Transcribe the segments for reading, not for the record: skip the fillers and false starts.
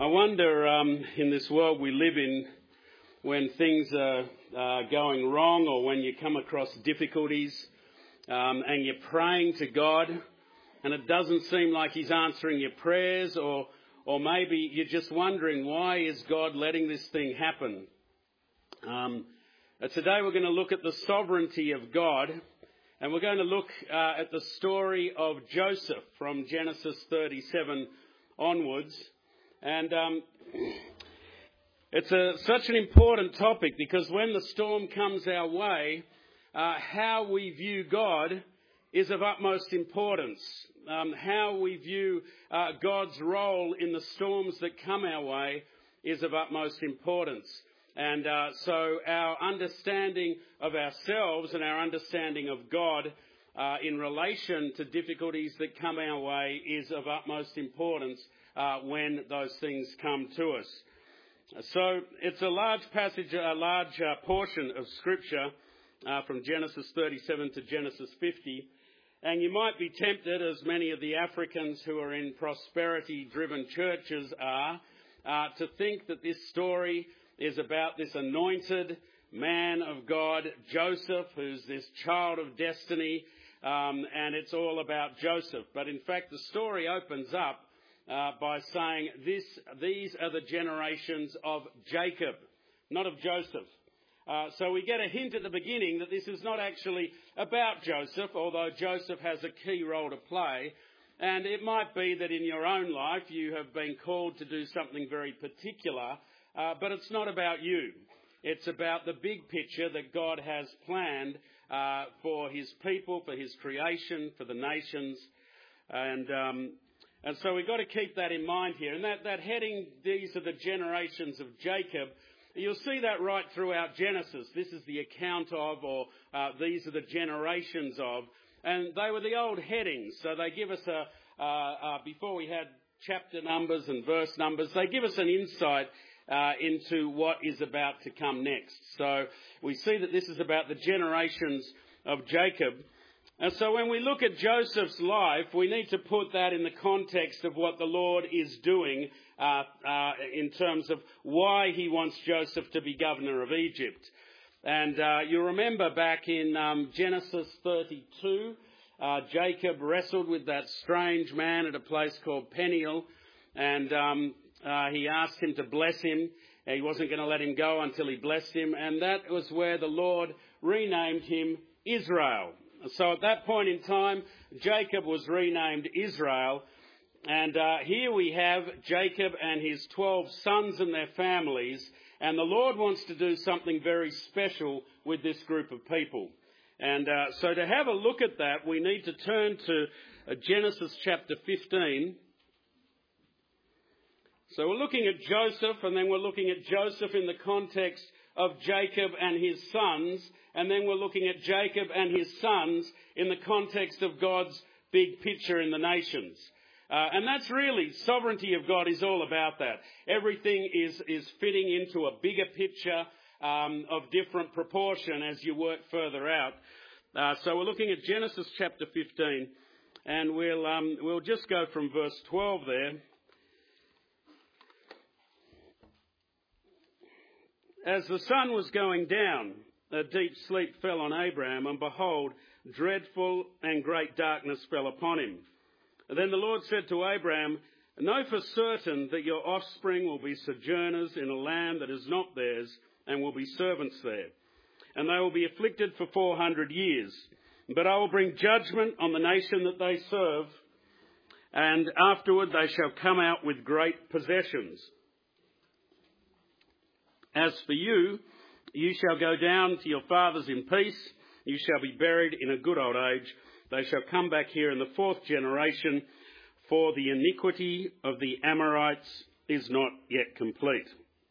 I wonder, in this world we live in, when things are going wrong or when you come across difficulties and you're praying to God and it doesn't seem like He's answering your prayers, or maybe you're just wondering, why is God letting this thing happen? Today we're going to look at the sovereignty of God, and we're going to look at the story of Joseph from Genesis 37 onwards. And it's such an important topic, because when the storm comes our way, how we view God is of utmost importance. How we view God's role in the storms that come our way is of utmost importance. And so our understanding of ourselves and our understanding of God in relation to difficulties that come our way is of utmost importance when those things come to us. So it's a large passage, a large portion of Scripture from Genesis 37 to Genesis 50. And you might be tempted, as many of the Africans who are in prosperity-driven churches are, to think that this story is about this anointed man of God, Joseph, who's this child of destiny, and it's all about Joseph. But in fact, the story opens up by saying these are the generations of Jacob, not of Joseph. So we get a hint at the beginning that this is not actually about Joseph, although Joseph has a key role to play. And it might be that in your own life you have been called to do something very particular, but it's not about you. It's about the big picture that God has planned for His people, for His creation, for the nations. And so we've got to keep that in mind here. And that heading, these are the generations of Jacob, you'll see that right throughout Genesis. This is the account of, or these are the generations of. And they were the old headings. So they give us before we had chapter numbers and verse numbers, they give us an insight into what is about to come next. So we see that this is about the generations of Jacob. And so when we look at Joseph's life, we need to put that in the context of what the Lord is doing in terms of why He wants Joseph to be governor of Egypt. And you remember back in Genesis 32, Jacob wrestled with that strange man at a place called Peniel, and he asked him to bless him. He wasn't going to let him go until he blessed him, and that was where the Lord renamed him Israel. So at that point in time, Jacob was renamed Israel. And here we have Jacob and his 12 sons and their families. And the Lord wants to do something very special with this group of people. And so to have a look at that, we need to turn to Genesis chapter 15. So we're looking at Joseph, and then we're looking at Joseph in the context of Jacob and his sons. And then we're looking at Jacob and his sons in the context of God's big picture in the nations. And that's really, sovereignty of God is all about that. Everything is fitting into a bigger picture of different proportion as you work further out. So we're looking at Genesis chapter 15, and we'll just go from verse 12 there. As the sun was going down, a deep sleep fell on Abraham, and behold, dreadful and great darkness fell upon him. And then the Lord said to Abraham, know for certain that your offspring will be sojourners in a land that is not theirs, and will be servants there. And they will be afflicted for 400 years. But I will bring judgment on the nation that they serve, and afterward they shall come out with great possessions. As for you, you shall go down to your fathers in peace. You shall be buried in a good old age. They shall come back here in the 4th generation, for the iniquity of the Amorites is not yet complete.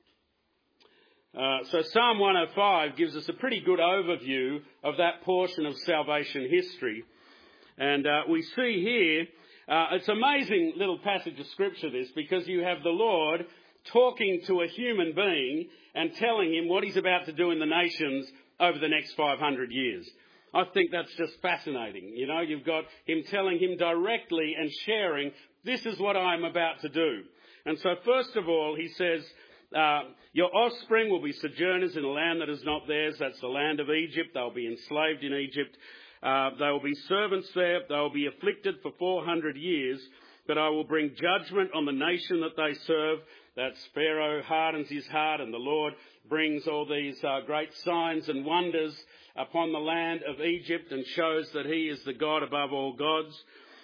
So Psalm 105 gives us a pretty good overview of that portion of salvation history. And we see here, it's an amazing little passage of Scripture this, because you have the Lord talking to a human being and telling him what He's about to do in the nations over the next 500 years. I think that's just fascinating. You know, you've got Him telling him directly and sharing, this is what I'm about to do. And so first of all, he says, your offspring will be sojourners in a land that is not theirs. That's the land of Egypt. They'll be enslaved in Egypt. They will be servants there. They will be afflicted for 400 years. But I will bring judgment on the nation that they serve. That's Pharaoh hardens his heart, and the Lord brings all these great signs and wonders upon the land of Egypt and shows that he is the God above all gods.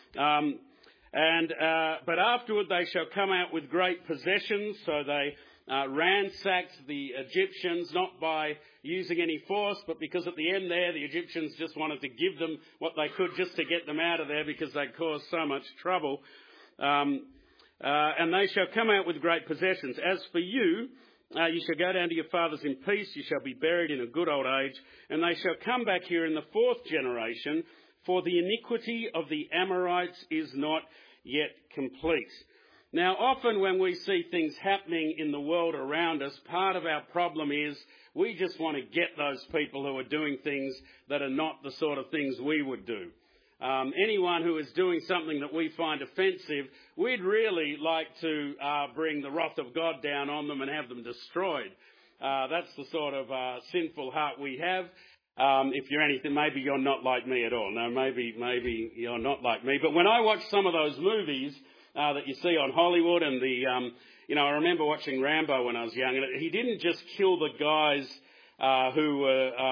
But afterward they shall come out with great possessions. So they ransacked the Egyptians, not by using any force, but because at the end there the Egyptians just wanted to give them what they could just to get them out of there because they caused so much trouble. And they shall come out with great possessions. As for you, you shall go down to your fathers in peace. You shall be buried in a good old age. And they shall come back here in the 4th generation, for the iniquity of the Amorites is not yet complete. Now, often when we see things happening in the world around us, part of our problem is we just want to get those people who are doing things that are not the sort of things we would do. Anyone who is doing something that we find offensive, we'd really like to bring the wrath of God down on them and have them destroyed. That's the sort of sinful heart we have. If you're anything, maybe you're not like me at all. No, maybe you're not like me. But when I watch some of those movies that you see on Hollywood and I remember watching Rambo when I was young, and he didn't just kill the guys who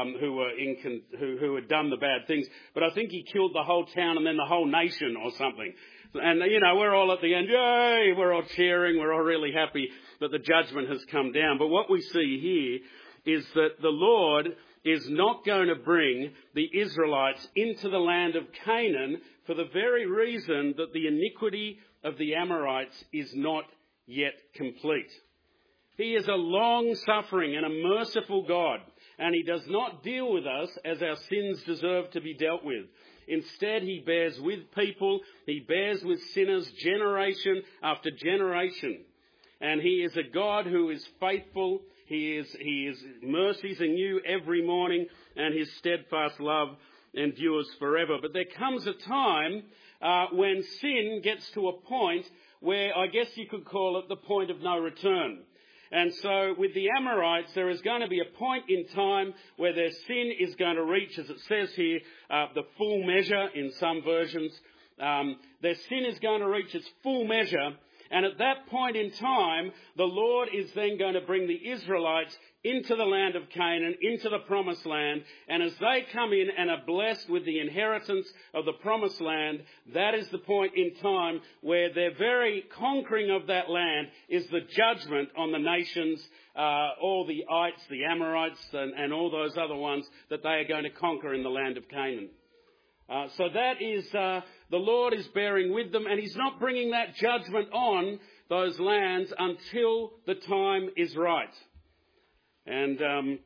had done the bad things, but I think he killed the whole town and then the whole nation or something. And, we're all at the end, yay, we're all cheering, we're all really happy that the judgment has come down. But what we see here is that the Lord is not going to bring the Israelites into the land of Canaan for the very reason that the iniquity of the Amorites is not yet complete. He is a long-suffering and a merciful God, and he does not deal with us as our sins deserve to be dealt with. Instead, he bears with people, he bears with sinners generation after generation. And he is a God who is faithful, his mercies are new every morning, and his steadfast love endures forever. But there comes a time when sin gets to a point where I guess you could call it the point of no return. And so with the Amorites, there is going to be a point in time where their sin is going to reach, as it says here, the full measure in some versions. Their sin is going to reach its full measure. And at that point in time, the Lord is then going to bring the Israelites into the land of Canaan, into the promised land. And as they come in and are blessed with the inheritance of the promised land, that is the point in time where their very conquering of that land is the judgment on the nations, all the ites, the Amorites, and all those other ones that they are going to conquer in the land of Canaan. So that is, the Lord is bearing with them, and he's not bringing that judgment on those lands until the time is right. And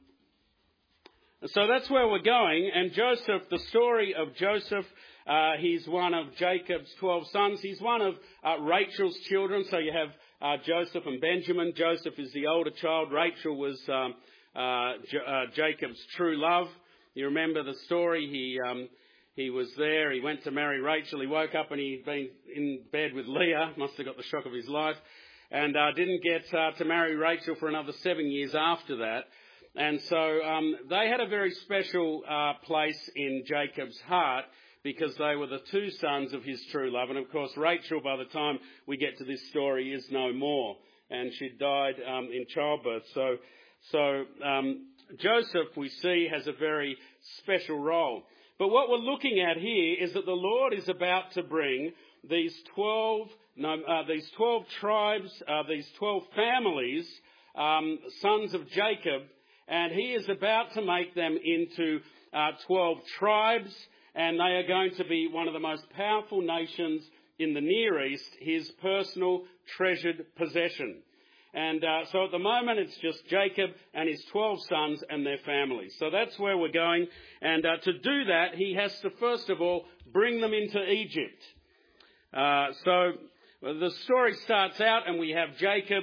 so that's where we're going. And Joseph, the story of Joseph, he's one of Jacob's 12 sons. He's one of Rachel's children. So you have Joseph and Benjamin. Joseph is the older child. Rachel was Jacob's true love. You remember the story. He was there. He went to marry Rachel. He woke up and he'd been in bed with Leah. Must have got the shock of his life. And didn't get to marry Rachel for another 7 years after that. And so they had a very special place in Jacob's heart because they were the two sons of his true love. And of course, Rachel, by the time we get to this story, is no more. And she died in childbirth. So Joseph, we see, has a very special role. But what we're looking at here is that the Lord is about to bring these 12 tribes, these 12 families, sons of Jacob, and he is about to make them into 12 tribes, and they are going to be one of the most powerful nations in the Near East, his personal treasured possession. And so at the moment it's just Jacob and his 12 sons and their families. So that's where we're going. And to do that, he has to first of all bring them into Egypt. So the story starts out and we have Jacob.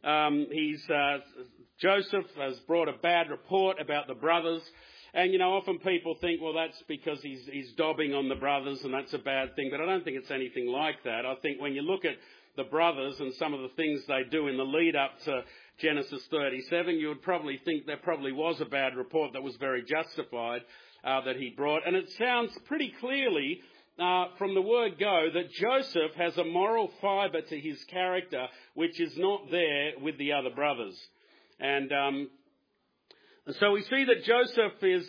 Joseph has brought a bad report about the brothers. And, often people think, well, that's because he's dobbing on the brothers and that's a bad thing. But I don't think it's anything like that. I think when you look at the brothers and some of the things they do in the lead up to Genesis 37, you would probably think there probably was a bad report that was very justified that he brought. And it sounds pretty clearly from the word go that Joseph has a moral fibre to his character which is not there with the other brothers. And so we see that Joseph is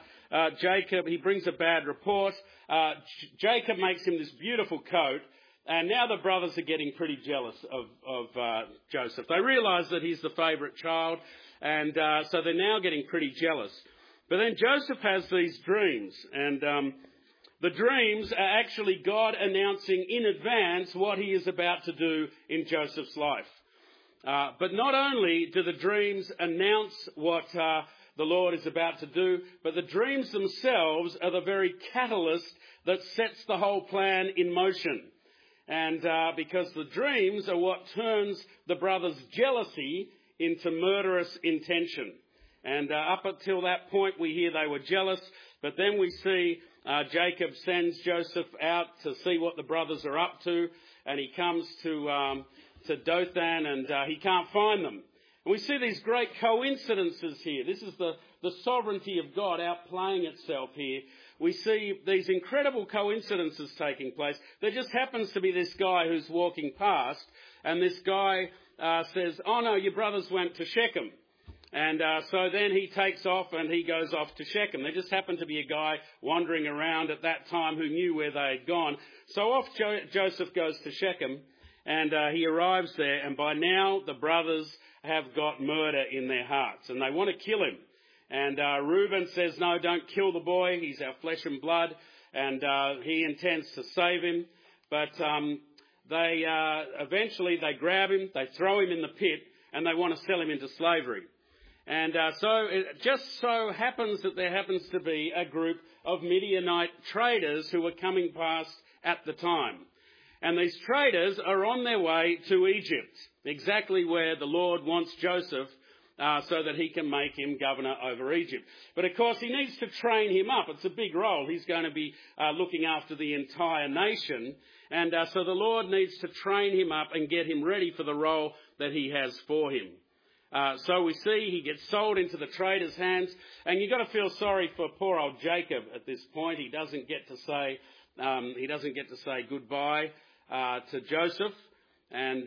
Jacob. He brings a bad report. Jacob makes him this beautiful coat. And now the brothers are getting pretty jealous of Joseph. They realise that he's the favourite child, and so they're now getting pretty jealous. But then Joseph has these dreams, and the dreams are actually God announcing in advance what he is about to do in Joseph's life. But not only do the dreams announce what the Lord is about to do, but the dreams themselves are the very catalyst that sets the whole plan in motion. And because the dreams are what turns the brothers' jealousy into murderous intention. And up until that point, we hear they were jealous. But then we see Jacob sends Joseph out to see what the brothers are up to. And he comes to Dothan and he can't find them. And we see these great coincidences here. This is the sovereignty of God outplaying itself here. We see these incredible coincidences taking place. There just happens to be this guy who's walking past, and this guy says, "Oh no, your brothers went to Shechem." And so then he takes off and he goes off to Shechem. There just happened to be a guy wandering around at that time who knew where they had gone. So off Joseph goes to Shechem, and he arrives there, and by now the brothers have got murder in their hearts, and they want to kill him. And Reuben says, "No, don't kill the boy. He's our flesh and blood." And he intends to save him. But they eventually grab him, they throw him in the pit, and they want to sell him into slavery. And so it just so happens that there happens to be a group of Midianite traders who were coming past at the time. And these traders are on their way to Egypt, exactly where the Lord wants Joseph, so that he can make him governor over Egypt. But of course he needs to train him up. It's a big role. He's going to be looking after the entire nation. And so the Lord needs to train him up and get him ready for the role that he has for him. So we see he gets sold into the traders' hands. And you've got to feel sorry for poor old Jacob at this point. He doesn't get to say goodbye to Joseph. And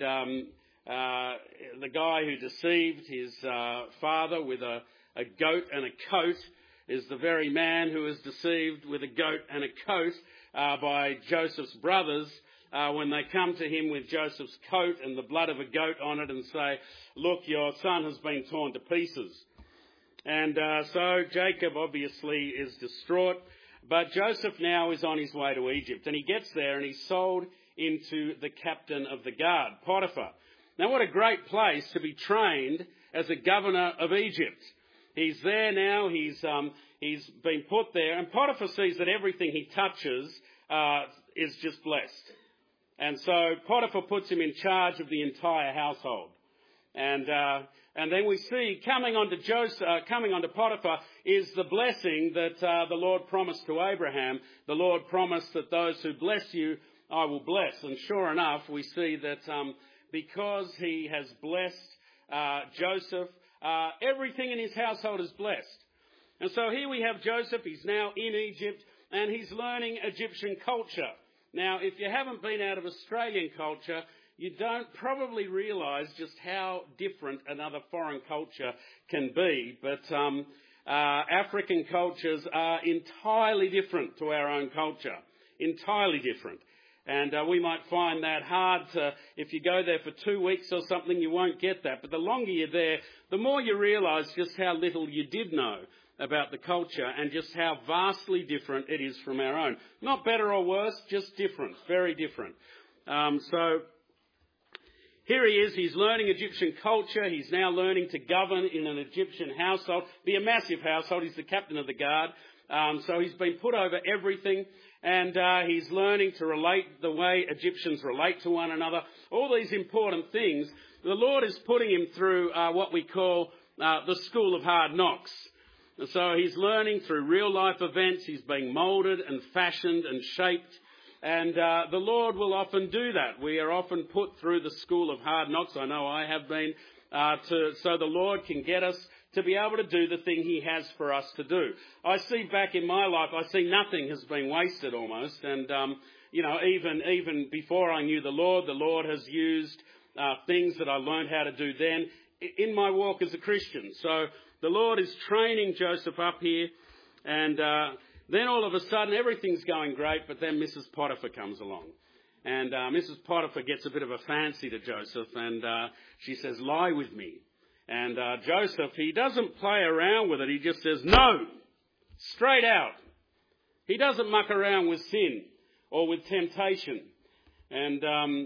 the guy who deceived his father with a goat and a coat is the very man who is deceived with a goat and a coat by Joseph's brothers when they come to him with Joseph's coat and the blood of a goat on it and say, "Look, your son has been torn to pieces." And so Jacob obviously is distraught, but Joseph now is on his way to Egypt, and he gets there and he's sold into the captain of the guard, Potiphar. Now, what a great place to be trained as a governor of Egypt. He's there now. He's been put there. And Potiphar sees that everything he touches is just blessed. And so Potiphar puts him in charge of the entire household. And then we see coming onto Potiphar is the blessing that the Lord promised to Abraham. The Lord promised that those who bless you, I will bless. And sure enough, we see that because he has blessed Joseph, everything in his household is blessed. And so here we have Joseph. He's now in Egypt and he's learning Egyptian culture. Now, if you haven't been out of Australian culture, you don't probably realise just how different another foreign culture can be. But African cultures are entirely different to our own culture. Entirely different. And we might find that hard to, if you go there for 2 weeks or something, you won't get that. But the longer you're there, the more you realise just how little you did know about the culture and just how vastly different it is from our own. Not better or worse, just different, very different. So here he is, he's learning Egyptian culture. He's now learning to govern in an Egyptian household, be a massive household. He's the captain of the guard. So he's been put over everything. And he's learning to relate the way Egyptians relate to one another. All these important things. The Lord is putting him through what we call the school of hard knocks. And so he's learning through real life events. He's being moulded and fashioned and shaped And the Lord will often do that. We are often put through the school of hard knocks. I know I have been, so the Lord can get us to be able to do the thing he has for us to do. I see back in my life, I see nothing has been wasted almost. And, even before I knew the Lord has used things that I learned how to do then in my walk as a Christian. So the Lord is training Joseph up here, and then all of a sudden everything's going great, but then Mrs. Potiphar comes along. And Mrs. Potiphar gets a bit of a fancy to Joseph, and she says, lie with me. And Joseph, he doesn't play around with it. He just says, no, straight out. He doesn't muck around with sin or with temptation. And,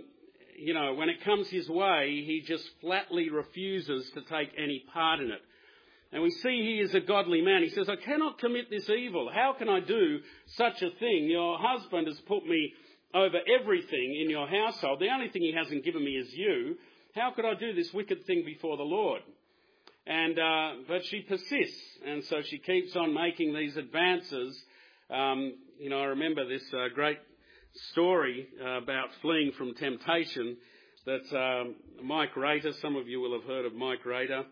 when it comes his way, he just flatly refuses to take any part in it. And we see he is a godly man. He says, I cannot commit this evil. How can I do such a thing? Your husband has put me over everything in your household. The only thing he hasn't given me is you. How could I do this wicked thing before the Lord? And but she persists, and so she keeps on making these advances. I remember this great story about fleeing from temptation that Mike Rater, some of you will have heard of Mike Rater,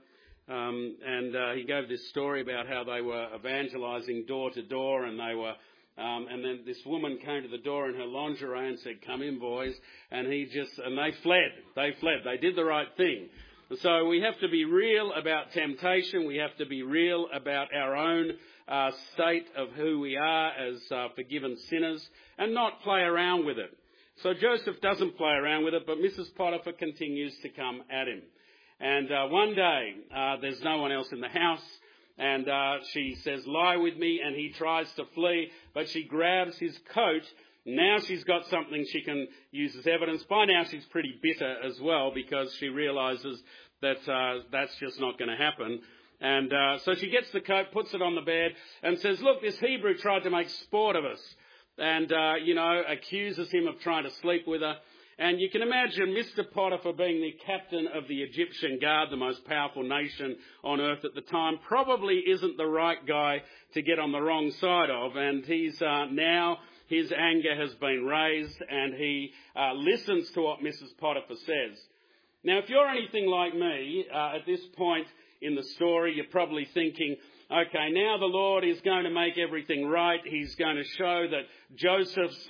and he gave this story about how they were evangelising door to door, and they were and then this woman came to the door in her lingerie and said, come in, boys. And they fled. They did the right thing. And so we have to be real about temptation. We have to be real about our own state of who we are as forgiven sinners, and not play around with it. So Joseph doesn't play around with it, but Mrs. Potiphar continues to come at him. And one day, there's no one else in the house. And she says, lie with me, and he tries to flee, but she grabs his coat. Now she's got something she can use as evidence. By now she's pretty bitter as well, because she realises that that's just not going to happen. And so she gets the coat, puts it on the bed, and says, look, this Hebrew tried to make sport of us, and, accuses him of trying to sleep with her. And you can imagine Mr. Potiphar, being the captain of the Egyptian guard, the most powerful nation on earth at the time, probably isn't the right guy to get on the wrong side of. And he's now his anger has been raised, and he listens to what Mrs. Potiphar says. Now, if you're anything like me, at this point in the story, you're probably thinking, okay, now the Lord is going to make everything right. He's going to show that Joseph's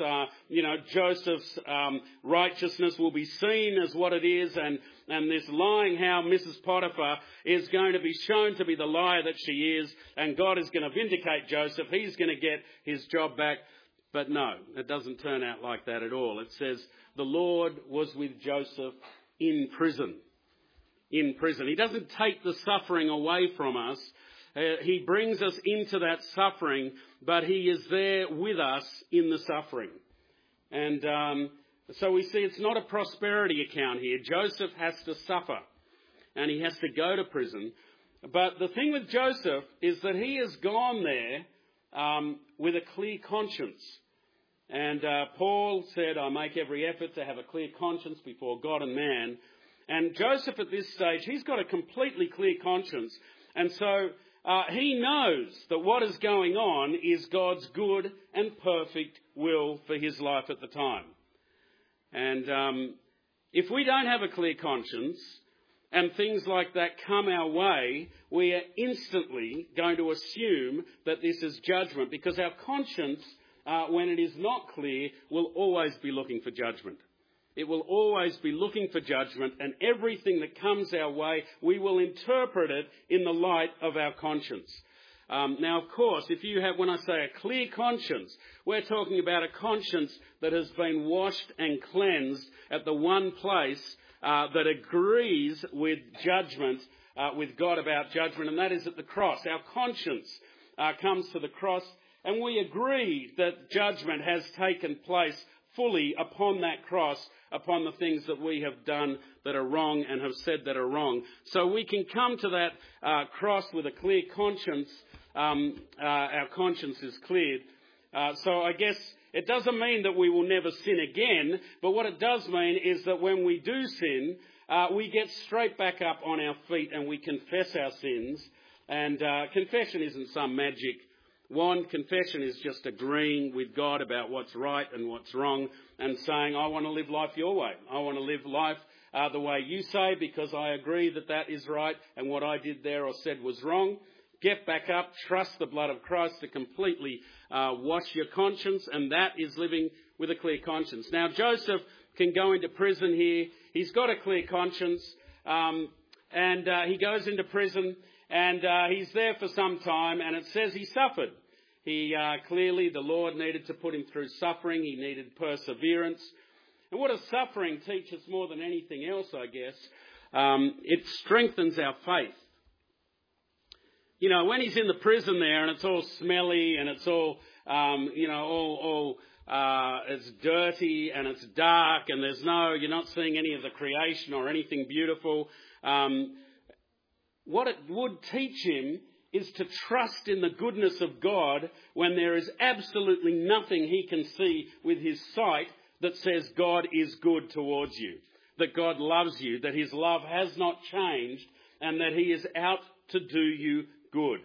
righteousness will be seen as what it is, and this lying how Mrs. Potiphar is going to be shown to be the liar that she is, and God is going to vindicate Joseph. He's going to get his job back. But no, it doesn't turn out like that at all. It says the Lord was with Joseph in prison. In prison. He doesn't take the suffering away from us. He brings us into that suffering, but he is there with us in the suffering. And so we see it's not a prosperity account here. Joseph has to suffer, and he has to go to prison. But the thing with Joseph is that he has gone there with a clear conscience. And Paul said, I make every effort to have a clear conscience before God and man. And Joseph at this stage, he's got a completely clear conscience. And so he knows that what is going on is God's good and perfect will for his life at the time. And if we don't have a clear conscience and things like that come our way, we are instantly going to assume that this is judgment, because our conscience, when it is not clear, will always be looking for judgment. It will always be looking for judgment, and everything that comes our way, we will interpret it in the light of our conscience. Now, of course, when I say a clear conscience, we're talking about a conscience that has been washed and cleansed at the one place that agrees with judgment, with God about judgment, and that is at the cross. Our conscience comes to the cross, and we agree that judgment has taken place fully upon that cross, upon the things that we have done that are wrong and have said that are wrong. So we can come to that cross with a clear conscience. Our conscience is cleared. So I guess it doesn't mean that we will never sin again, but what it does mean is that when we do sin, we get straight back up on our feet and we confess our sins. And confession isn't some magic One, confession is just agreeing with God about what's right and what's wrong and saying, I want to live life your way. I want to live life the way you say because I agree that that is right and what I did there or said was wrong. Get back up, trust the blood of Christ to completely wash your conscience, and that is living with a clear conscience. Now, Joseph can go into prison here. He's got a clear conscience, and he goes into prison, and he's there for some time, and it says he suffered. He clearly, the Lord needed to put him through suffering. He needed perseverance. And what does suffering teach us more than anything else, I guess? It strengthens our faith. You know, when he's in the prison there and it's all smelly and it's all, it's dirty and it's dark and you're not seeing any of the creation or anything beautiful. What it would teach him is to trust in the goodness of God when there is absolutely nothing he can see with his sight that says God is good towards you, that God loves you, that his love has not changed, and that he is out to do you good.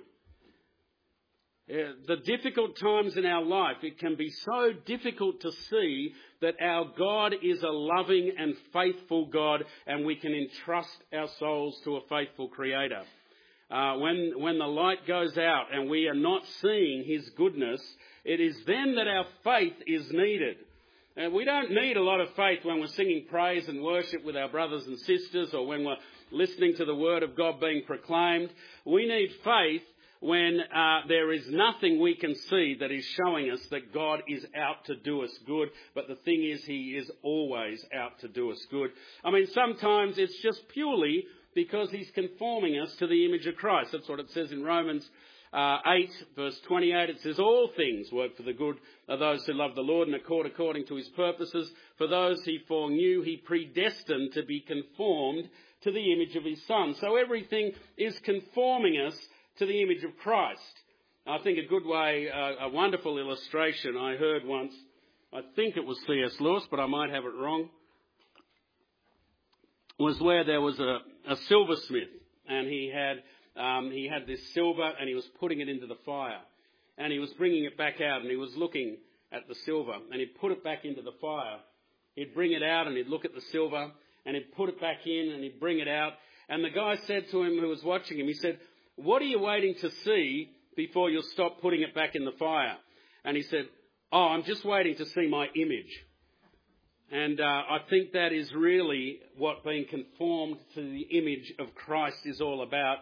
The difficult times in our life, it can be so difficult to see that our God is a loving and faithful God, and we can entrust our souls to a faithful Creator. When the light goes out and we are not seeing his goodness, it is then that our faith is needed. And we don't need a lot of faith when we're singing praise and worship with our brothers and sisters or when we're listening to the word of God being proclaimed. We need faith when there is nothing we can see that is showing us that God is out to do us good. But the thing is, he is always out to do us good. I mean, sometimes it's just purely because he's conforming us to the image of Christ. That's what it says in Romans 8, verse 28. It says, all things work for the good of those who love the Lord and accord according to his purposes. For those he foreknew, he predestined to be conformed to the image of his Son. So everything is conforming us to the image of Christ. I think a good way, a wonderful illustration I heard once, I think it was C.S. Lewis, but I might have it wrong, was where there was a silversmith, and he had this silver and he was putting it into the fire, and he was bringing it back out, and he was looking at the silver, and he'd put it back into the fire. He'd bring it out and he'd look at the silver, and he'd put it back in and he'd bring it out. And the guy said to him, who was watching him, he said, what are you waiting to see before you'll stop putting it back in the fire? And he said, I'm just waiting to see my image. And I think that is really what being conformed to the image of Christ is all about.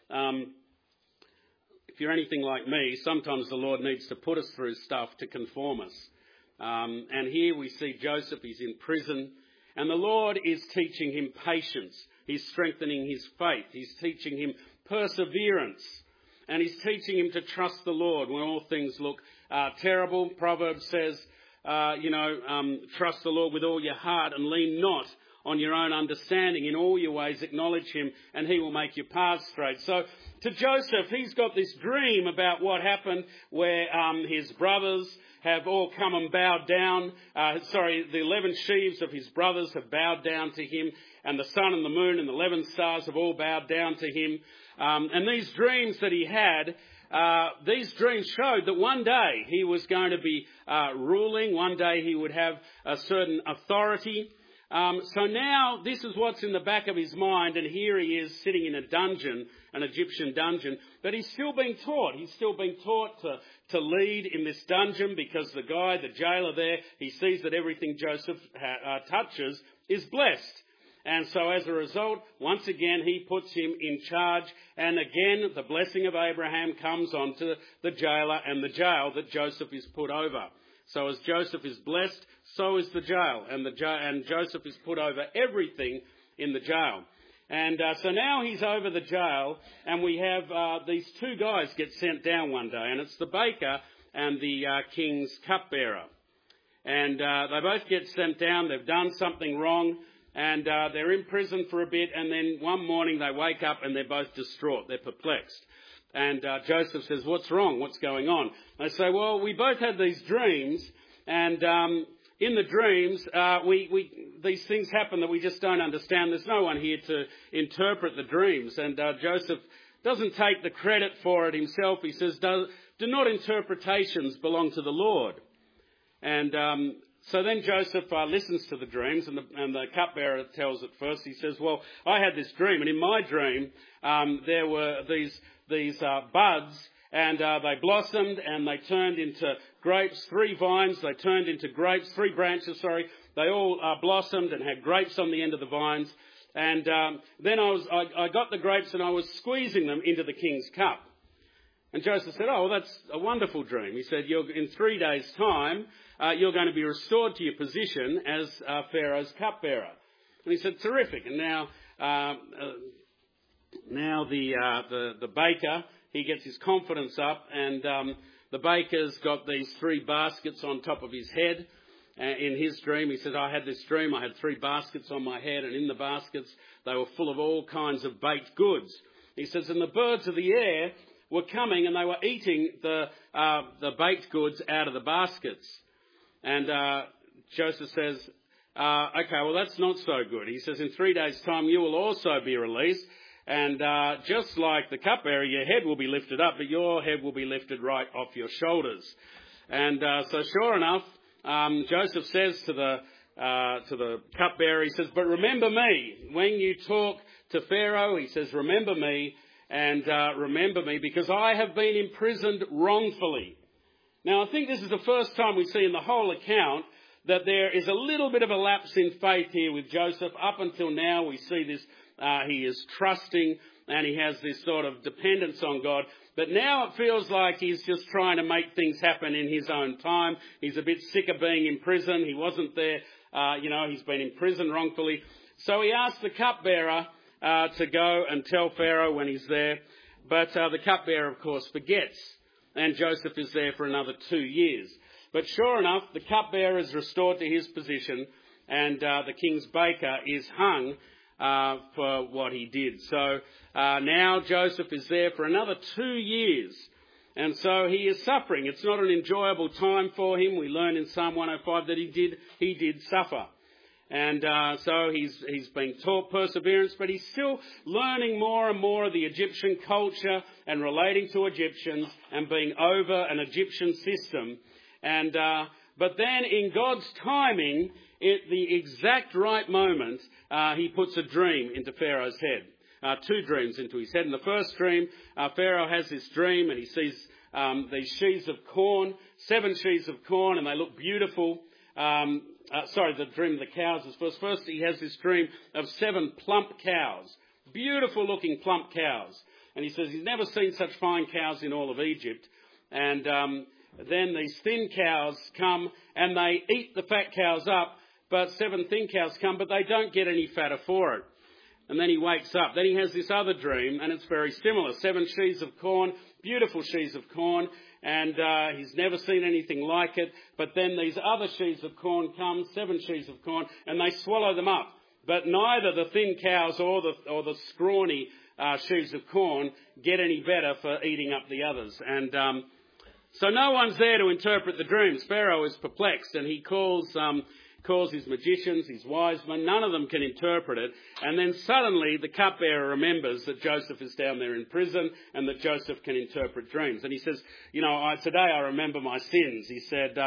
If you're anything like me, sometimes the Lord needs to put us through stuff to conform us. And here we see Joseph, he's in prison, and the Lord is teaching him patience. He's strengthening his faith. He's teaching him perseverance. And he's teaching him to trust the Lord when all things look terrible. Proverbs says, trust the Lord with all your heart and lean not on your own understanding. In all your ways acknowledge him and he will make your paths straight. So to Joseph, he's got this dream about what happened where his brothers have all come and bowed down. The 11 sheaves of his brothers have bowed down to him, and the sun and the moon and the 11 stars have all bowed down to him. And these dreams that he had, these dreams showed that one day he was going to be ruling. One day he would have a certain authority. So now this is what's in the back of his mind, and here he is sitting in a dungeon, an Egyptian dungeon, but he's still being taught. He's still being taught to lead in this dungeon because the guy, the jailer there, he sees that everything Joseph touches is blessed. And so as a result, once again, he puts him in charge. And again, the blessing of Abraham comes onto the jailer and the jail that Joseph is put over. So as Joseph is blessed, so is the jail. And Joseph is put over everything in the jail. And so now he's over the jail, and we have these two guys get sent down one day. And it's the baker and the king's cupbearer. And they both get sent down. They've done something wrong. And they're in prison for a bit, and then one morning they wake up and they're both distraught. They're perplexed. And Joseph says, what's wrong? What's going on? They say, well, we both had these dreams, and in the dreams, these things happen that we just don't understand. There's no one here to interpret the dreams. And Joseph doesn't take the credit for it himself. He says, do not interpretations belong to the Lord? And so then Joseph listens to the dreams, and the cupbearer tells it first. He says, well, I had this dream, and in my dream there were these buds, and they blossomed, and they turned into grapes. 3 vines, they turned into grapes. 3 branches, they all blossomed and had grapes on the end of the vines. And then I got the grapes, and I was squeezing them into the king's cup. And Joseph said, oh, well, that's a wonderful dream. He said, in 3 days' time, you're going to be restored to your position as Pharaoh's cupbearer. And he said, terrific. And now the baker, he gets his confidence up, and the baker's got these 3 baskets on top of his head. In his dream, he says, I had this dream, I had 3 baskets on my head, and in the baskets they were full of all kinds of baked goods. He says, and the birds of the air were coming, and they were eating the baked goods out of the baskets. And Joseph says, okay, well, that's not so good. He says, in 3 days' time, you will also be released. And just like the cupbearer, your head will be lifted up, but your head will be lifted right off your shoulders. And so sure enough, Joseph says to the cupbearer, he says, but remember me. When you talk to Pharaoh, he says, remember me, and remember me, because I have been imprisoned wrongfully. Now, I think this is the first time we see in the whole account that there is a little bit of a lapse in faith here with Joseph. Up until now, we see this, he is trusting, and he has this sort of dependence on God. But now it feels like he's just trying to make things happen in his own time. He's a bit sick of being in prison. He wasn't there, he's been in prison wrongfully. So he asked the cupbearer to go and tell Pharaoh when he's there. But the cupbearer, of course, forgets. And Joseph is there for another 2 years. But sure enough, the cupbearer is restored to his position, and the king's baker is hung for what he did. So now Joseph is there for another 2 years. And so he is suffering. It's not an enjoyable time for him. We learn in Psalm 105 that he did suffer. And so he's being taught perseverance, but he's still learning more and more of the Egyptian culture and relating to Egyptians and being over an Egyptian system. And but then in God's timing, at the exact right moment, he puts a dream into Pharaoh's head. 2 dreams into his head. In the first dream, Pharaoh has this dream, and he sees these sheaves of corn, 7 sheaves of corn, and they look beautiful. The dream of the cows is first. First, he has this dream of 7 plump cows, beautiful looking plump cows. And he says he's never seen such fine cows in all of Egypt. And then these thin cows come and they eat the fat cows up, but 7 thin cows come, but they don't get any fatter for it. And then he wakes up. Then he has this other dream, and it's very similar. 7 sheaves of corn, beautiful sheaves of corn, and he's never seen anything like it. But then these other sheaves of corn come, 7 sheaves of corn, and they swallow them up. But neither the thin cows or the scrawny sheaves of corn get any better for eating up the others. And so no one's there to interpret the dreams. Pharaoh is perplexed, and he calls his magicians, his wise men. None of them can interpret it. And then suddenly the cupbearer remembers that Joseph is down there in prison and that Joseph can interpret dreams. And he says, today I remember my sins. He said,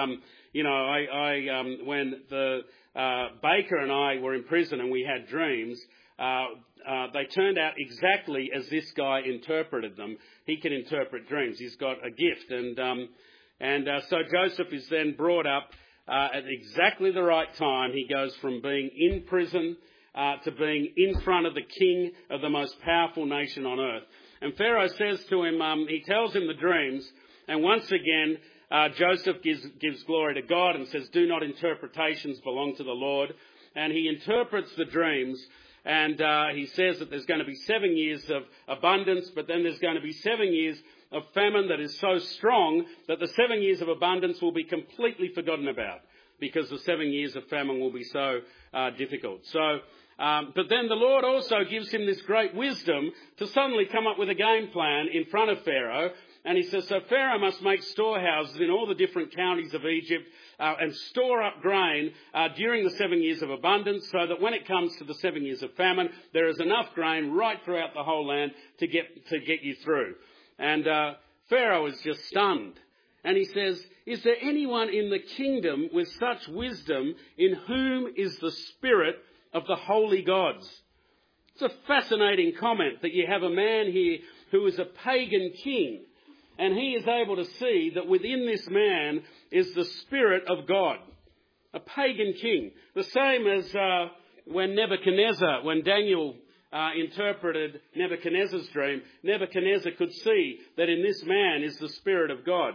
when the baker and I were in prison and we had dreams, they turned out exactly as this guy interpreted them. He can interpret dreams. He's got a gift. And so Joseph is then brought up at exactly the right time. He goes from being in prison to being in front of the king of the most powerful nation on earth. And Pharaoh says to him, he tells him the dreams, and once again Joseph gives glory to God and says, do not interpretations belong to the Lord. And he interprets the dreams, and he says that there's going to be 7 years of abundance, but then there's going to be 7 years of famine that is so strong that the 7 years of abundance will be completely forgotten about because the 7 years of famine will be so difficult. So But then the Lord also gives him this great wisdom to suddenly come up with a game plan in front of Pharaoh. And he says, so Pharaoh must make storehouses in all the different counties of Egypt and store up grain during the 7 years of abundance, so that when it comes to the 7 years of famine, there is enough grain right throughout the whole land to get you through. And Pharaoh is just stunned. And he says, is there anyone in the kingdom with such wisdom in whom is the spirit of the holy gods? It's a fascinating comment that you have a man here who is a pagan king, and he is able to see that within this man is the Spirit of God. A pagan king. The same as when Daniel interpreted Nebuchadnezzar's dream, Nebuchadnezzar could see that in this man is the Spirit of God.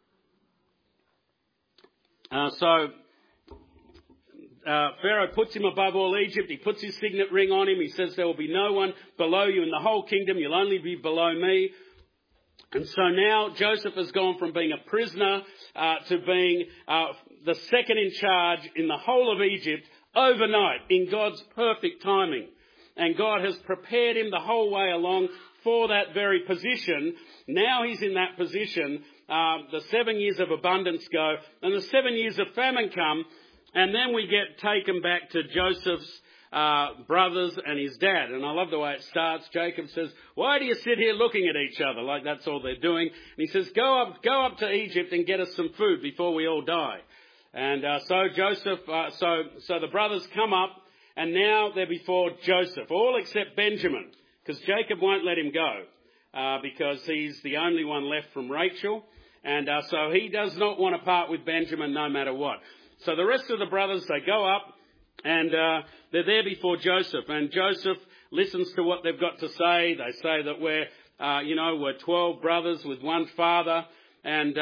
Pharaoh puts him above all Egypt. He puts his signet ring on him. He says there will be no one below you in the whole kingdom. You'll only be below me. And so now Joseph has gone from being a prisoner to being the second in charge in the whole of Egypt overnight in God's perfect timing. And God has prepared him the whole way along for that very position. Now he's in that position. The 7 years of abundance go and the 7 years of famine come. And then we get taken back to Joseph's brothers and his dad. And I love the way it starts. Jacob says, why do you sit here looking at each other? Like that's all they're doing. And he says, go up to Egypt and get us some food before we all die. And so the brothers come up, and now they're before Joseph, all except Benjamin, because Jacob won't let him go because he's the only one left from Rachel. And so he does not want to part with Benjamin no matter what. So the rest of the brothers, they go up, and they're there before Joseph, and Joseph listens to what they've got to say. They say that we're 12 brothers with one father, and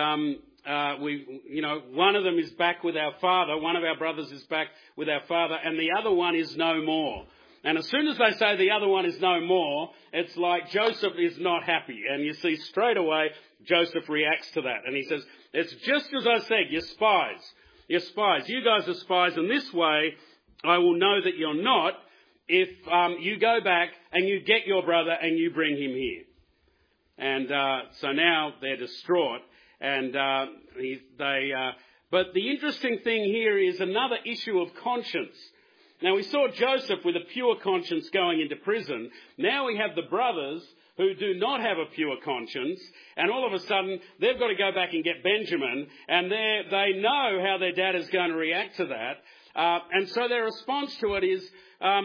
one of them is back with our father. One of our brothers is back with our father, and the other one is no more. And as soon as they say the other one is no more, it's like Joseph is not happy. And you see straight away Joseph reacts to that, and he says, "It's just as I said. You're spies. You're spies. You guys are spies, and this way I will know that you're not if you go back and you get your brother and you bring him here." And so now they're distraught. And but the interesting thing here is another issue of conscience. Now we saw Joseph with a pure conscience going into prison. Now we have the brothers who do not have a pure conscience, and all of a sudden they've got to go back and get Benjamin, and they know how their dad is going to react to that. And so their response to it is,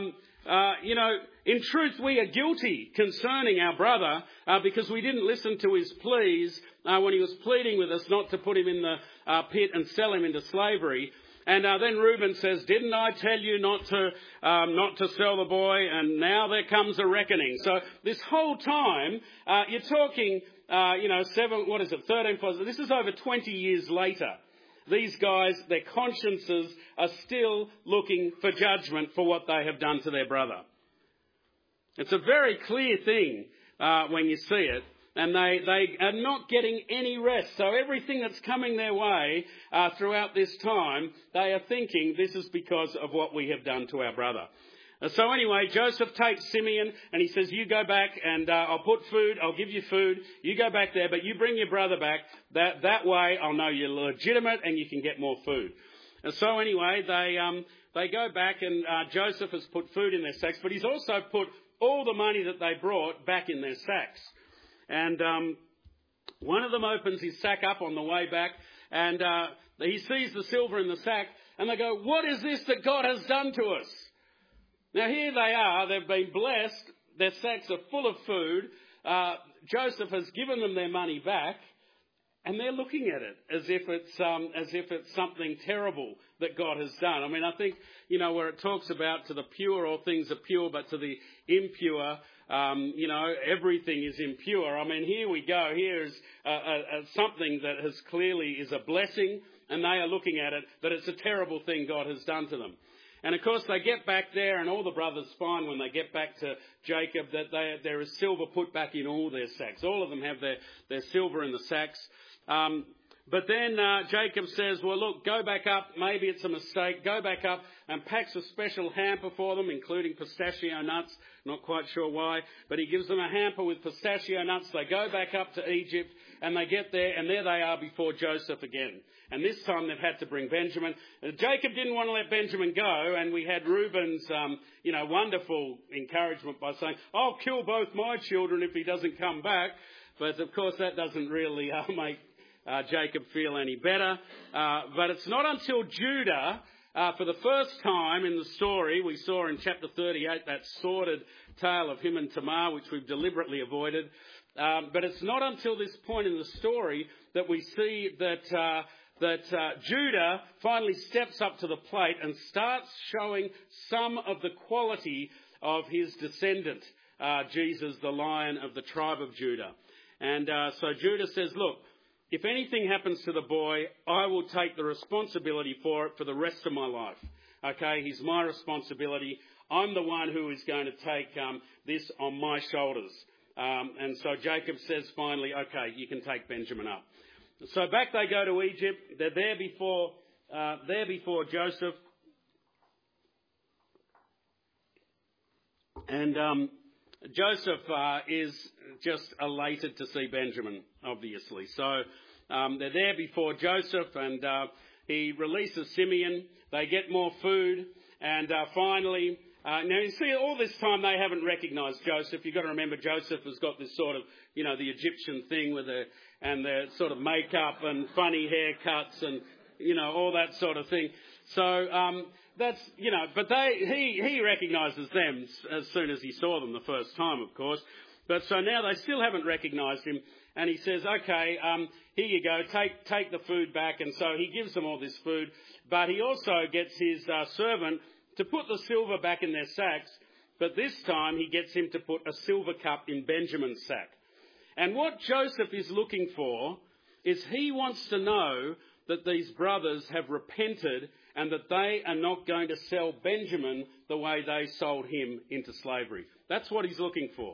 in truth, we are guilty concerning our brother because we didn't listen to his pleas when he was pleading with us not to put him in the pit and sell him into slavery. And then Reuben says, "Didn't I tell you not to sell the boy?" And now there comes a reckoning. So this whole time, you're talking, 13, 14. This is over 20 years later. These guys, their consciences are still looking for judgment for what they have done to their brother. It's a very clear thing when you see it. And they are not getting any rest. So everything that's coming their way throughout this time, they are thinking this is because of what we have done to our brother. So anyway, Joseph takes Simeon and he says, "You go back and I'll give you food. You go back there, but you bring your brother back. That way I'll know you're legitimate and you can get more food." And so anyway, they go back and Joseph has put food in their sacks, but he's also put all the money that they brought back in their sacks. And one of them opens his sack up on the way back, and he sees the silver in the sack, and they go, "What is this that God has done to us?" Now here they are, they've been blessed, their sacks are full of food, Joseph has given them their money back, and they're looking at it as if it's something terrible that God has done. I mean, I think, where it talks about to the pure all things are pure, but to the impure, everything is impure. I mean, here we go. Here is something that has clearly is a blessing, and they are looking at it that it's a terrible thing God has done to them. And of course, they get back there, and all the brothers find when they get back to Jacob that there is silver put back in all their sacks. All of them have their silver in the sacks. But then Jacob says, well, look, go back up. Maybe it's a mistake. Go back up, and packs a special hamper for them, including pistachio nuts. Not quite sure why, but he gives them a hamper with pistachio nuts. They go back up to Egypt, and they get there, and there they are before Joseph again. And this time they've had to bring Benjamin. Jacob didn't want to let Benjamin go, and we had Reuben's, wonderful encouragement by saying, I'll kill both my children if he doesn't come back. But of course that doesn't really make Jacob feel any better. But it's not until Judah, for the first time in the story, we saw in chapter 38 that sordid tale of him and Tamar, which we've deliberately avoided. But it's not until this point in the story that we see that Judah finally steps up to the plate and starts showing some of the quality of his descendant, Jesus, the Lion of the tribe of Judah. And so Judah says, look, if anything happens to the boy, I will take the responsibility for it for the rest of my life. Okay, he's my responsibility. I'm the one who is going to take this on my shoulders. And so Jacob says finally, okay, you can take Benjamin up. So back they go to Egypt. They're there before Joseph. And Joseph is just elated to see Benjamin, obviously. So they're there before Joseph, and he releases Simeon. They get more food, and finally... now, you see, all this time they haven't recognised Joseph. You've got to remember Joseph has got this sort of, the Egyptian thing with the sort of makeup and funny haircuts and, all that sort of thing. So that's, but he recognises them as soon as he saw them the first time, of course. But so now they still haven't recognised him. And he says, okay, here you go, take the food back. And so he gives them all this food. But he also gets his servant to put the silver back in their sacks, but this time he gets him to put a silver cup in Benjamin's sack. And what Joseph is looking for is he wants to know that these brothers have repented and that they are not going to sell Benjamin the way they sold him into slavery. That's what he's looking for.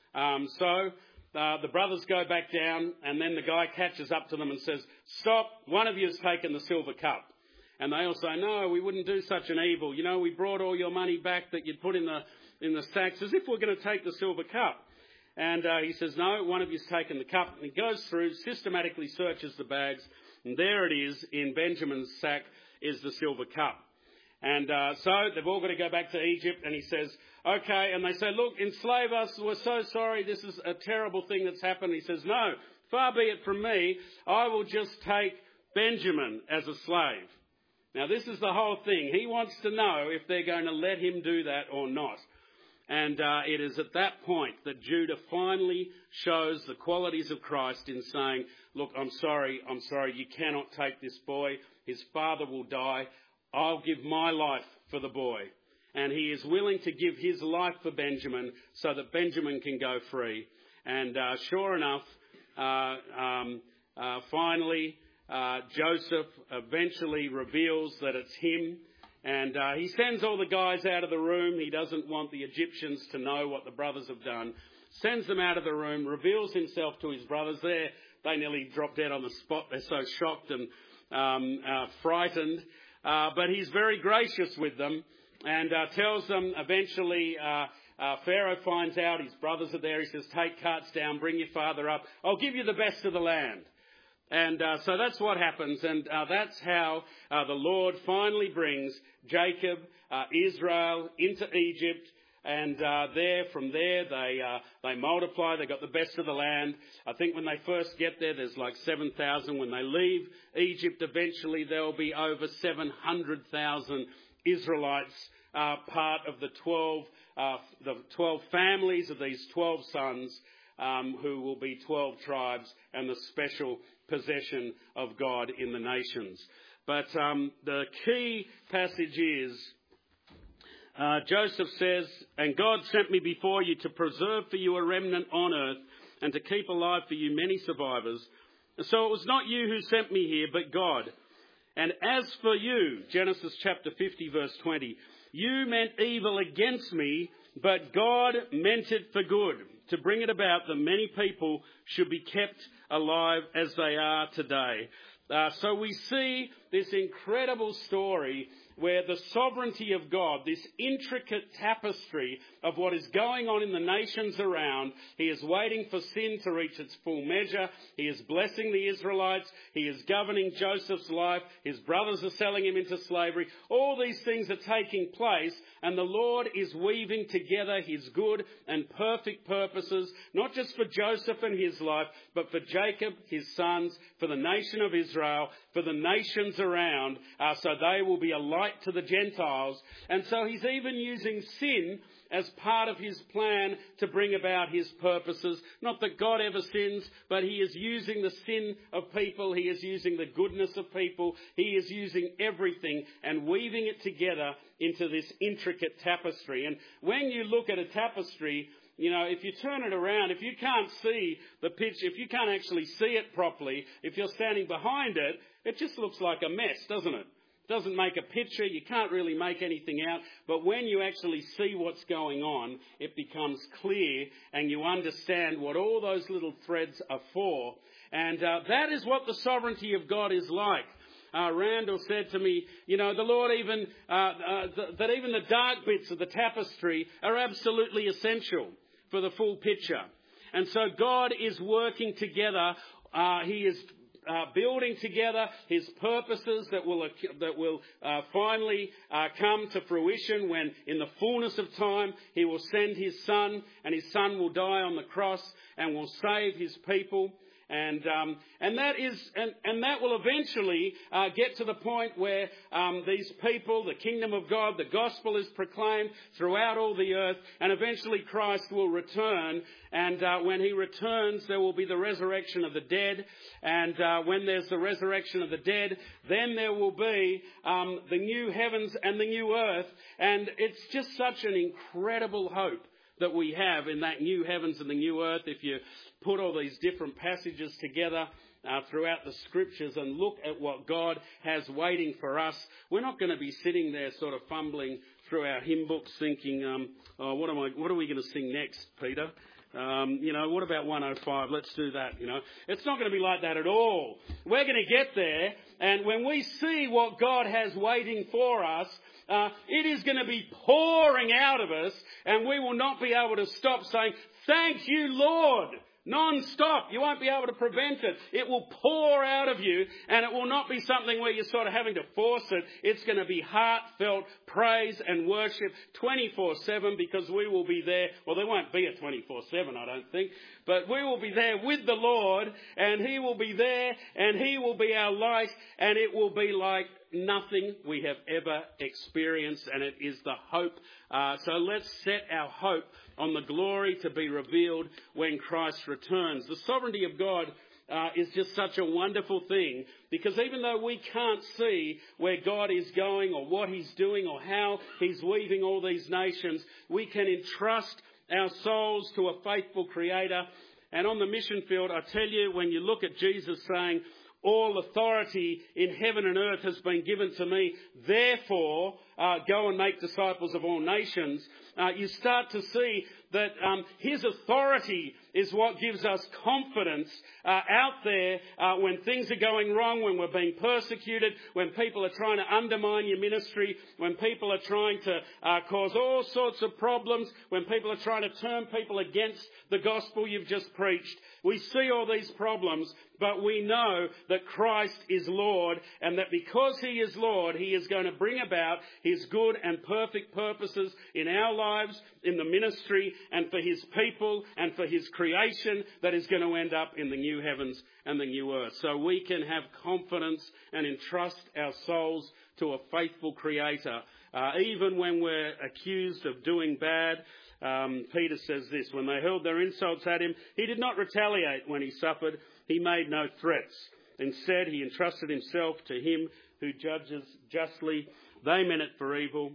So the brothers go back down, and then the guy catches up to them and says, stop, one of you has taken the silver cup. And they all say, no, we wouldn't do such an evil. We brought all your money back that you'd put in the sacks as if we're going to take the silver cup. And he says, no, one of you's taken the cup. And he goes through, systematically searches the bags. And there it is, in Benjamin's sack is the silver cup. And so they've all got to go back to Egypt. And he says, okay. And they say, look, enslave us. We're so sorry. This is a terrible thing that's happened. He says, no, far be it from me. I will just take Benjamin as a slave. Now, this is the whole thing. He wants to know if they're going to let him do that or not. And it is at that point that Judah finally shows the qualities of Christ in saying, look, I'm sorry, you cannot take this boy. His father will die. I'll give my life for the boy. And he is willing to give his life for Benjamin so that Benjamin can go free. And sure enough, finally... Joseph eventually reveals that it's him, and he sends all the guys out of the room. He doesn't want the Egyptians to know what the brothers have done. Sends them out of the room, reveals himself to his brothers. They nearly drop dead on the spot. They're so shocked and frightened. But he's very gracious with them and tells them eventually... Pharaoh finds out his brothers are there. He says, take carts down, bring your father up. I'll give you the best of the land. And so that's what happens, and that's how the Lord finally brings Jacob, Israel, into Egypt, and from there they multiply. They got the best of the land. I think when they first get there, there's like 7,000. When they leave Egypt, eventually there'll be over 700,000 Israelites, part of the 12 families of these 12 sons, who will be 12 tribes and the special possession of God in the nations. But the key passage is, Joseph says, and God sent me before you to preserve for you a remnant on earth and to keep alive for you many survivors. So it was not you who sent me here, but God. And as for you, Genesis chapter 50, verse 20, you meant evil against me, but God meant it for good, to bring it about that many people should be kept alive as they are today. So we see this incredible story where the sovereignty of God, this intricate tapestry of what is going on in the nations around, he is waiting for sin to reach its full measure. He is blessing the Israelites. He is governing Joseph's life. His brothers are selling him into slavery. All these things are taking place, and the Lord is weaving together his good and perfect purposes, not just for Joseph and his life, but for Jacob, his sons, for the nation of Israel, for the nations around, so they will be a light to the Gentiles. And so he's even using sin as part of his plan to bring about his purposes. Not that God ever sins, but he is using the sin of people. He is using the goodness of people. He is using everything and weaving it together into this intricate tapestry. And when you look at a tapestry, you know, if you turn it around, if you can't see the picture, if you can't actually see it properly, if you're standing behind it, it just looks like a mess, doesn't it? It doesn't make a picture. You can't really make anything out. But when you actually see what's going on, it becomes clear and you understand what all those little threads are for. And that is what the sovereignty of God is like. Randall said to me, you know, the Lord even, that even the dark bits of the tapestry are absolutely essential for the full picture. And so God is working together. He is building together his purposes that will finally come to fruition when in the fullness of time he will send his son, and his son will die on the cross and will save his people. And that will eventually get to the point where these people, the kingdom of God, the gospel is proclaimed throughout all the earth, and eventually Christ will return. And when he returns, there will be the resurrection of the dead. And when there's the resurrection of the dead, then there will be the new heavens and the new earth. And it's just such an incredible hope that we have in that new heavens and the new earth. If you put all these different passages together throughout the scriptures and look at what God has waiting for us, we're not going to be sitting there sort of fumbling through our hymn books thinking, what are we going to sing next, Peter? What about 105? Let's do that, It's not going to be like that at all. We're going to get there, and when we see what God has waiting for us, it is going to be pouring out of us, and we will not be able to stop saying, thank you, Lord. Non-stop. You won't be able to prevent it. It will pour out of you, and it will not be something where you're sort of having to force it. It's going to be heartfelt praise and worship 24/7, because we will be there. Well, there won't be a 24/7, I don't think, but we will be there with the Lord, and he will be there, and he will be our light, and it will be like nothing we have ever experienced, and it is the hope. So let's set our hope on the glory to be revealed when Christ returns. The sovereignty of God is just such a wonderful thing, because even though we can't see where God is going or what he's doing or how he's weaving all these nations, we can entrust our souls to a faithful Creator. And on the mission field, I tell you, when you look at Jesus saying, all authority in heaven and earth has been given to me, therefore go and make disciples of all nations, you start to see that his authority is what gives us confidence out there when things are going wrong, when we're being persecuted, when people are trying to undermine your ministry, when people are trying to cause all sorts of problems, when people are trying to turn people against the gospel you've just preached. We see all these problems, but we know that Christ is Lord, and that because he is Lord, he is going to bring about his good and perfect purposes in our lives, in the ministry, and for his people, and for his creation that is going to end up in the new heavens and the new earth. So we can have confidence and entrust our souls to a faithful Creator, even when we're accused of doing bad. Peter says this, when they hurled their insults at him, he did not retaliate when he suffered. He made no threats. Instead, he entrusted himself to him who judges justly. They meant it for evil.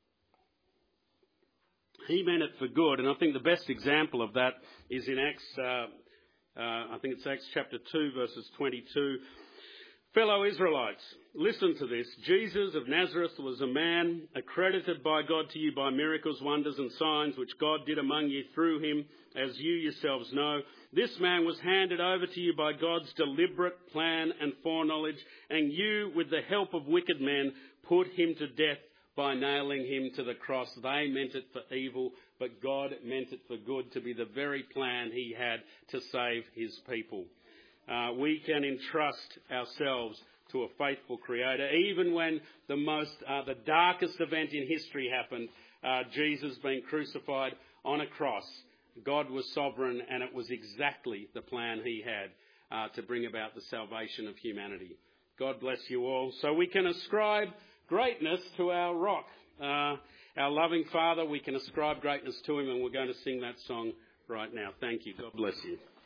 He meant it for good. And I think the best example of that is in Acts, I think it's Acts chapter 2, verses 22. Fellow Israelites, listen to this. Jesus of Nazareth was a man accredited by God to you by miracles, wonders and signs which God did among you through him, as you yourselves know. This man was handed over to you by God's deliberate plan and foreknowledge, and you, with the help of wicked men, put him to death by nailing him to the cross. They meant it for evil, but God meant it for good, to be the very plan he had to save his people. We can entrust ourselves to a faithful Creator. Even when the darkest event in history happened, Jesus being crucified on a cross, God was sovereign, and it was exactly the plan he had to bring about the salvation of humanity. God bless you all. So we can ascribe greatness to our rock. Our loving Father, we can ascribe greatness to him, and we're going to sing that song right now. Thank you. God bless you.